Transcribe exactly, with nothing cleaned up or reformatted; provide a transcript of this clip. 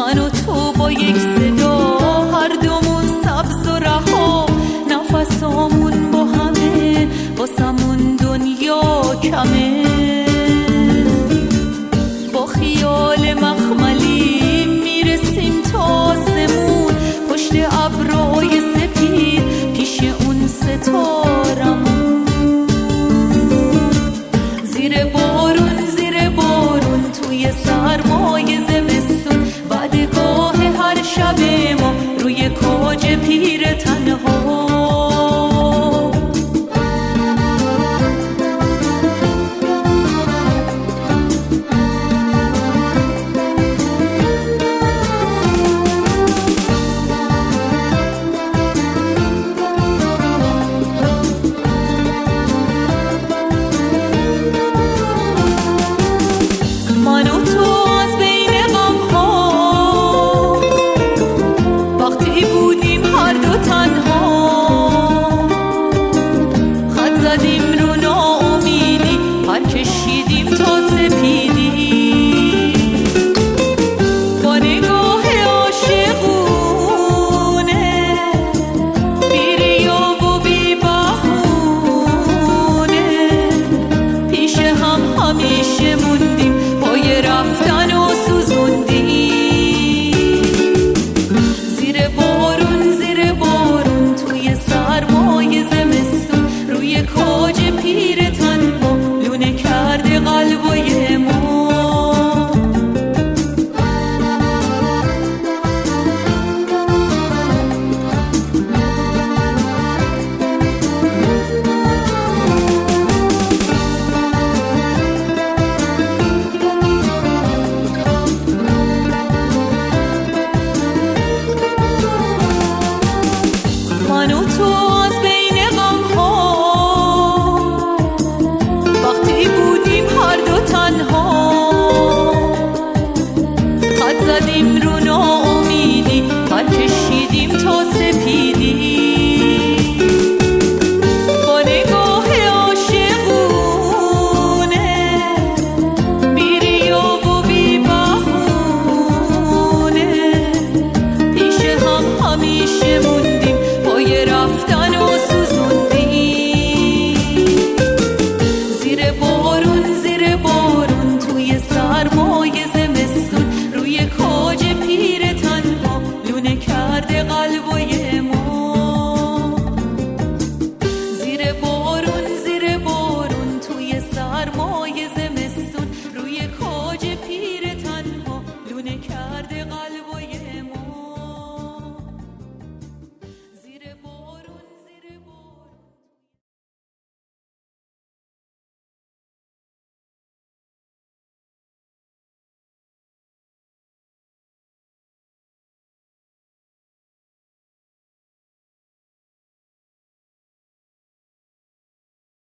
من و تو با یک صدا، هر دومون سبز و رها، نفسامون با همه، واسمون دنیا کمه. با خیال مخملی میرسیم تا آسمون، پشت ابرهای سپید پیش اون ستارمون. زیر بارون زیر بارون توی سرمای زمستون، وعدگاه هر شب ما روی کاج پیر تنها. زدیم رو ناامیدی، پر کشیدیم تا سپید